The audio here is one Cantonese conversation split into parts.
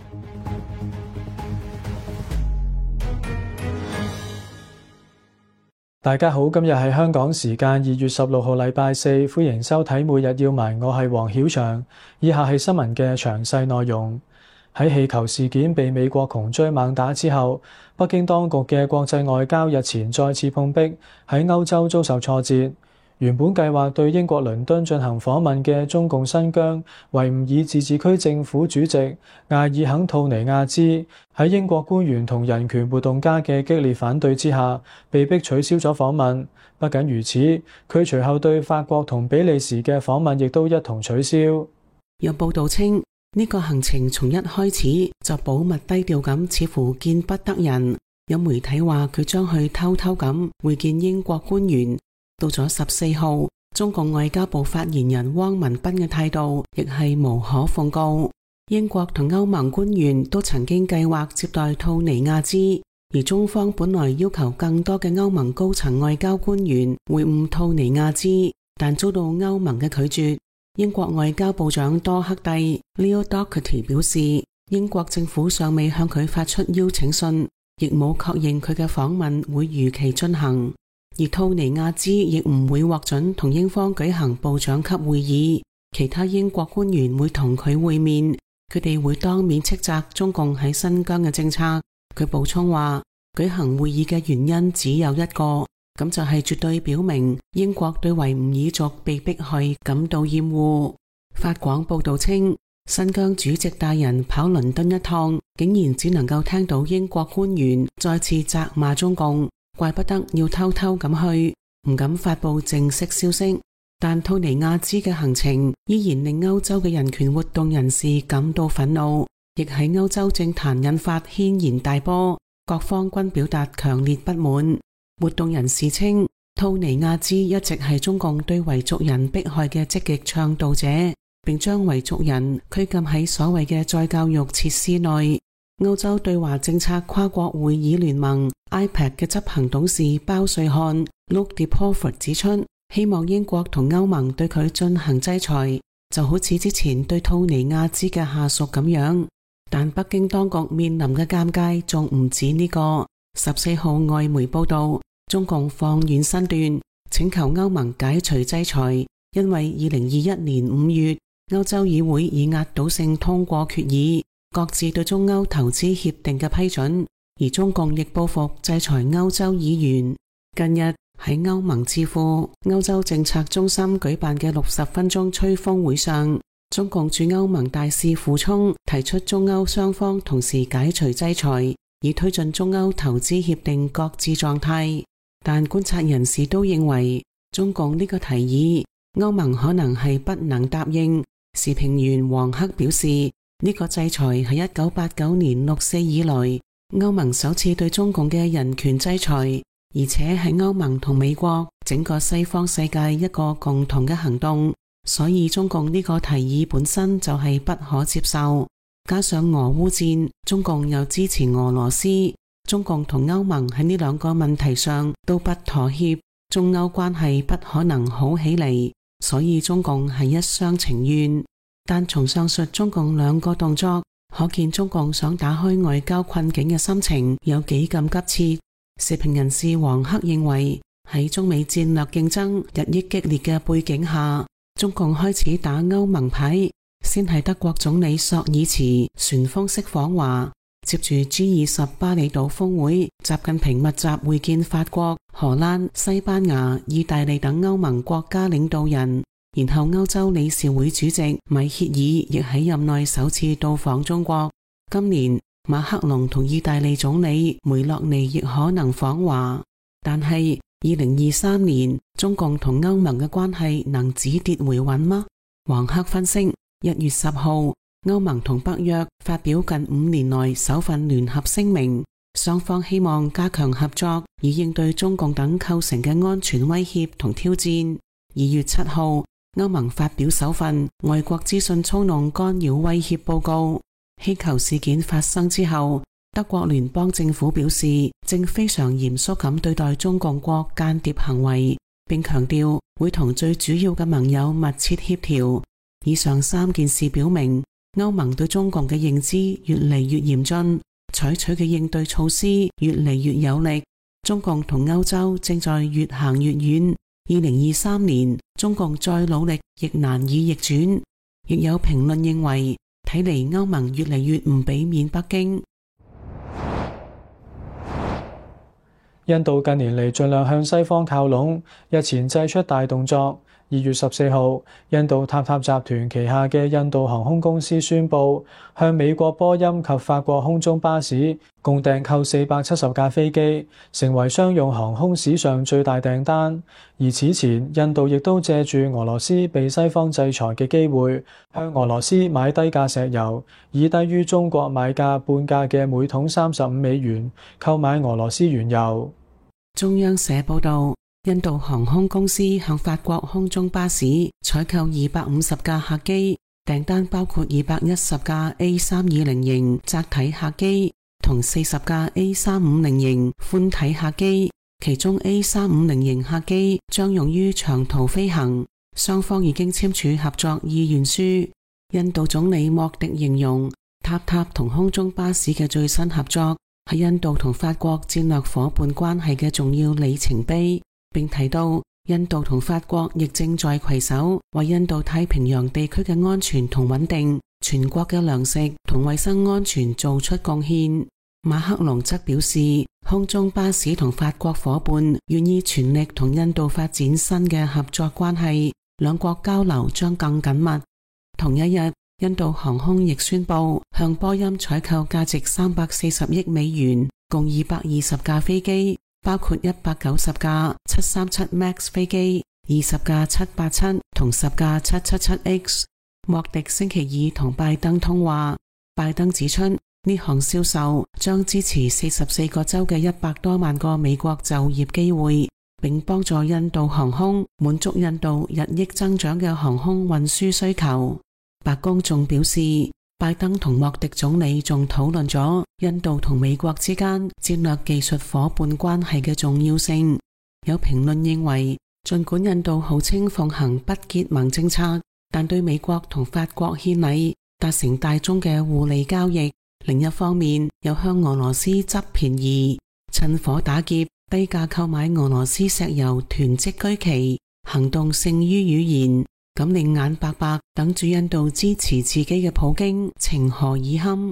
大家好，今日係香港時間2月16號禮拜四，歡迎收睇每日要聞，我係黃曉翔。以下係新聞嘅詳細內容。喺氣球事件被美國窮追猛打之後，北京當局嘅國際外交日前再次碰壁，喺歐洲遭受挫折。原本計劃對英國倫敦進行訪問嘅中共新疆維吾爾自治區政府主席艾爾肯吐尼亞茲，喺英國官員同人權活動家嘅激烈反對之下，被迫取消咗訪問。不僅如此，佢隨後對法國同比利時嘅訪問亦都一同取消。 有報道稱，呢個行程從一開始就保密低調咁，似乎見不得人。有媒體話佢將去偷偷咁會見英國官員。到咗14號，中共外交部發言人汪文斌嘅態度亦係無可奉告。英國同歐盟官員都曾經計劃接待吐尼亞茲，而中方本來要求更多嘅歐盟高層外交官員會晤吐尼亞茲，但遭到歐盟嘅拒絕。英國外交部長多克蒂 Leo Doherty 表示，英國政府尚未向佢發出邀請信，亦冇確認佢嘅訪問會如期進行。而吐尼亞茲亦唔會獲准同英方舉行部長級會議，其他英國官員會同佢會面，佢哋會當面斥責中共喺新疆嘅政策。佢補充話，舉行會議嘅原因只有一個，咁就係絕對表明英國對維吾爾族被迫害感到厭惡。法廣報道稱，新疆主席大人跑倫敦一趟，竟然只能夠聽到英國官員再次責罵中共，怪不得要偷偷咁去，唔敢發佈正式消息。但吐尼亞茲嘅行程依然令歐洲嘅人權活動人士感到憤怒，亦喺歐洲政壇引發軒然大波，各方均表達強烈不滿。活動人士稱，吐尼亞茲一直係中共對維族人迫害嘅積極倡導者，並將維族人拘禁喺所謂嘅再教育設施內。歐洲對華政策跨國會議聯盟 IPAC 嘅執行董事包瑞漢 Luke DePauvre 指出，希望英國同歐盟對佢進行制裁，就好似之前對吐尼亞茲嘅下屬咁樣。但北京當局面臨嘅尷尬仲唔止呢個。14號外媒報道，中共放軟身段，請求歐盟解除制裁，因為2021年5月，歐洲議會以壓倒性通過決議，擱置對中歐投資協定嘅批准，而中共亦報復制裁歐洲議員。近日喺歐盟智庫歐洲政策中心舉辦嘅60分鐘吹風會上，中共駐歐盟大使傅聰提出中歐雙方同時解除制裁，以推進中歐投資協定擱置狀態。但觀察人士都認為，中共呢個提議，歐盟可能係不能答應。時評員黃克表示，呢個制裁係1989年6·4以來歐盟首次對中共嘅人權制裁，而且係歐盟同美國整個西方世界一個共同嘅行動，所以中共呢個提議本身就係不可接受。加上俄烏戰，中共又支持俄羅斯，中共同歐盟喺呢兩個問題上都不妥協，中歐關係不可能好起嚟，所以中共係一廂情願。但從上述中共兩個動作，可見中共想打開外交困境嘅心情有幾咁急切。時評人士黃克認為，喺中美戰略競爭日益激烈嘅背景下，中共開始打歐盟牌。先係德國總理朔爾茨旋風式訪華，接住 G20 巴厘島峰會，習近平密集會見法國、荷蘭、西班牙、意大利等歐盟國家領導人。然後歐洲理事會主席米歇爾亦喺任內首次到訪中國。今年馬克龍同意大利總理梅洛尼亦可能訪華。但係2023年中共同歐盟嘅關係能止跌回穩嗎？黃克分析，1月10號歐盟同北約發表近5年來首份聯合聲明，雙方希望加強合作，以應對中共等構成嘅安全威脅同挑戰。2月7號歐盟發表首份外國資訊操弄干擾威脅報告。氣球事件發生之後，德國聯邦政府表示正非常嚴肅咁對待中共國間諜行為，並強調會同最主要嘅盟友密切協調。以上3件事表明， 歐盟對中共嘅認知越嚟越嚴峻，採取嘅應對措施越嚟越有力。中共同歐洲正在越行越遠。2023年，中共再努力亦難以逆轉。亦有評論認為，睇嚟歐盟越嚟越唔俾面北京。 印度近年嚟盡量向西方靠攏，日前祭出大動作。2月14號，印度塔塔集團旗下嘅印度航空公司宣布，向美國波音及法國空中巴士共訂購470架飛機，成為商用航空史上最大訂單。而此前，印度亦都借住俄羅斯被西方制裁嘅機會，向俄羅斯買低價石油，以低於中國買價半價嘅每桶$35購買俄羅斯原油。 中央社報道，印度航空公司向法國空中巴士採購250架客機，訂單包括210架 A320 型窄體客機同40架 A350 型寬體客機，其中 A350 型客機將用於長途飛行。雙方已經簽署合作意願書。印度總理莫迪形容塔塔同空中巴士嘅最新合作係印度同法國戰略夥伴關係嘅重要里程碑，並提到印度同法國亦正在攜手為印度太平洋地區嘅安全同穩定、全國嘅糧食同衛生安全做出貢獻。馬克龍則表示，空中巴士同法國夥伴願意全力同印度發展新嘅合作關係，兩國交流將更緊密。同一日，印度航空亦宣布向波音採購價值340億美元，共220架飛機，包括190架737 MAX 飛機、20架787同10架777X。莫迪星期二同拜登通話，拜登指出呢項銷售將支持44個州嘅100多萬個美國就業機會，並幫助印度航空滿足印度日益增長嘅航空運輸需求。白宮仲表示，拜登同莫迪總理仲討論咗印度同美國之間戰略技術夥伴關係嘅重要性。有評論認為，儘管印度號稱奉行不結盟政策，但對美國同法國獻禮，達成大宗嘅互利交易。另一方面，又向俄羅斯執便宜，趁火打劫，低價購買俄羅斯石油囤積居奇，行動勝於語言。咁令眼白白等住印度支持自己嘅普京情何以堪？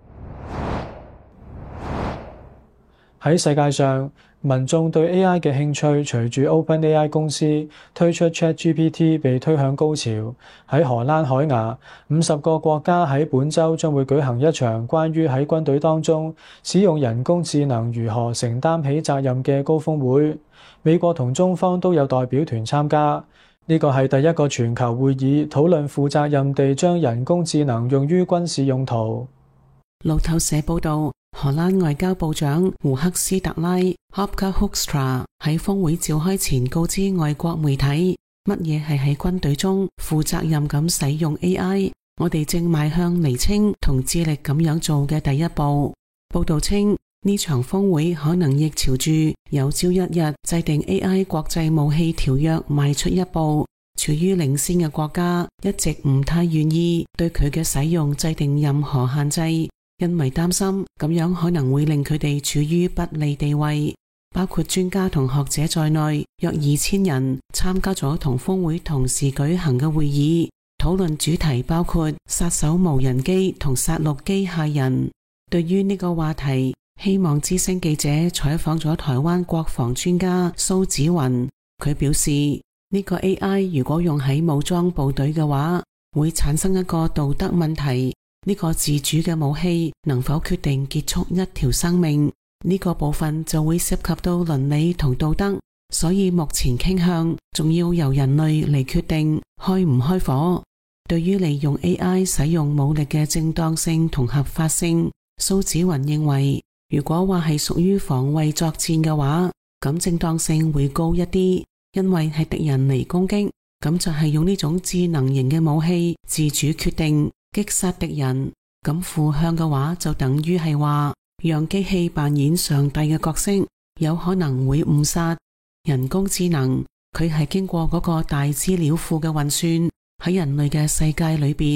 喺世界上，民眾對 AI 嘅興趣隨住 OpenAI 公司推出 ChatGPT 被推向高潮。喺荷蘭海牙，50個國家喺本週將會舉行一場關於喺軍隊當中使用人工智能如何承擔起責任嘅高峰會。美國同中方都有代表團參加。呢個係第一個全球會議討論負責任地將人工智能用於軍事用途。 路透社報道，荷蘭外交部長胡克斯特拉 Hopke Hoekstra 喺峰會召開前告知外國媒體，乜嘢係喺軍隊中負責任咁使用 AI， 我哋正邁向釐清同致力咁樣做嘅第一步。報道稱，呢場峰會可能亦朝住有朝一日制定 AI 國際武器條約邁出一步。處於領先嘅國家一直唔太願意對佢嘅使用制定任何限制，因為擔心咁樣可能會令佢哋處於不利地位。包括專家同學者在內，約2000人參加咗同峰會同時舉行嘅會議，討論主題包括殺手無人機同殺戮機械人。對於呢個話題，希望之聲記者採訪咗台灣國防專家蘇紫雲，佢表示呢個 AI 如果用喺武裝部隊嘅話，會產生一個道德問題。呢個自主嘅武器能否決定結束一條生命？呢個部分就會涉及到倫理同道德，所以目前傾向仲要由人類嚟決定開唔開火。對於利用 AI 使用武力嘅正當性同合法性，蘇紫雲認為，如果話係屬於防衛作戰嘅話，咁正當性會高一啲，因為係敵人嚟攻擊，咁就係用呢種智能型嘅武器自主決定擊殺敵人。咁負向嘅話就等於係話讓機器扮演上帝嘅角色，有可能會誤殺。人工智能佢係經過嗰個大資料庫嘅運算，喺人類嘅世界裏邊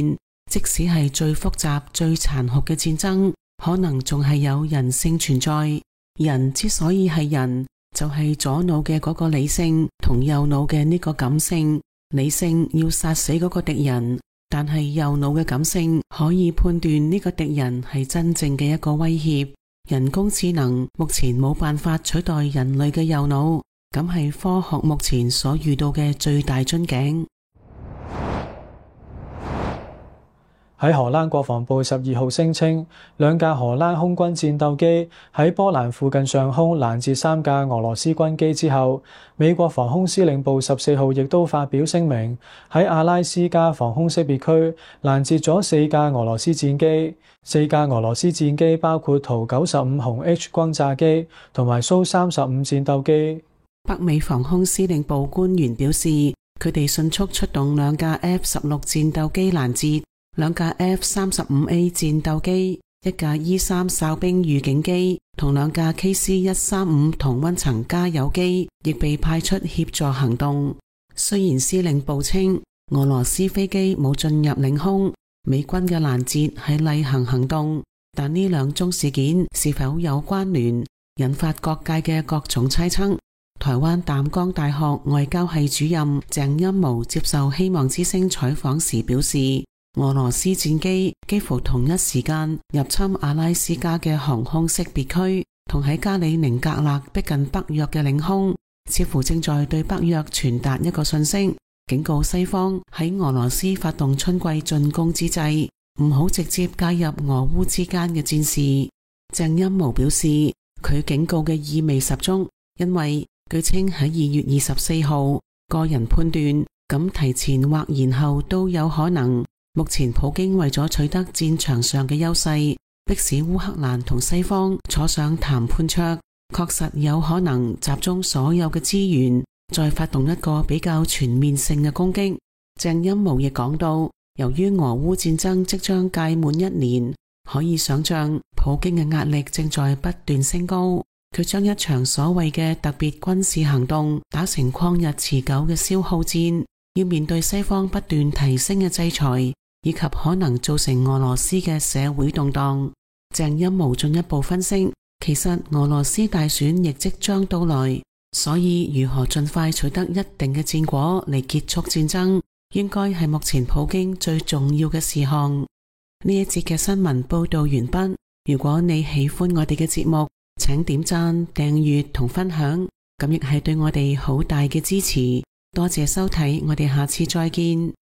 即使係最複雜、最殘酷嘅戰爭，可能仲係有人性存在。人之所以係人，就係左腦嘅嗰個理性同右腦嘅呢個感性。理性要殺死嗰個敵人，但係右腦嘅感性可以判斷呢個敵人係真正嘅一個威脅。人工智能目前冇辦法取代人類嘅右腦，咁係科學目前所遇到嘅最大樽頸。 喺荷蘭國防部12號聲稱，2架荷蘭空軍戰鬥機喺波蘭附近上空攔截3架俄羅斯軍機之後，美國防空司令部14號亦都發表聲明，喺阿拉斯加防空識別區攔截咗4架俄羅斯戰機。4架俄羅斯戰機包括圖95紅 H 轟炸機同埋蘇35戰鬥機。 北美防空司令部官員表示，佢哋迅速出動2架 F-16戰鬥機攔截，2架 F-35A 戰鬥機、1架 E-3 哨兵預警機同2架 KC-135同溫層加油機亦被派出協助行動。雖然司令部稱俄羅斯飛機冇進入領空，美軍嘅攔截係例行行動，但呢2宗事件是否有關聯，引發各界嘅各種猜測。台灣淡江大學外交系主任鄭欽模接受希望之聲採訪時表示，俄羅斯戰機幾乎同一時間入侵阿拉斯加嘅航空識別區，同喺加里寧格勒逼近北約嘅領空，似乎正在對北約傳達一個訊息，警告西方喺俄羅斯發動春季進攻之際，唔好直接介入俄烏之間嘅戰事。鄭欽模表示，佢警告嘅意味十足，因為據稱喺2月24號，個人判斷咁提前或延後都有可能。目前普京為咗取得戰場上嘅優勢，迫使烏克蘭同西方坐上談判桌，確實有可能集中所有嘅資源，再發動一個比較全面性嘅攻擊。鄭欽模亦講到，由於俄烏戰爭即將屆滿1年，可以想象普京嘅壓力正在不斷升高，佢將一場所謂嘅特別軍事行動打成曠日持久嘅消耗戰，要面對西方不斷提升嘅制裁，以及可能造成俄羅斯嘅社會動盪。鄭欽模進一步分析，其實俄羅斯大選亦即將到來，所以如何盡快取得一定嘅戰果嚟結束戰爭，應該係目前普京最重要嘅事項。呢一節嘅新聞報道完畢。如果你喜歡我哋嘅節目，請點讚、訂閱同分享，咁亦係對我哋好大嘅支持。多謝收睇，我哋下次再見。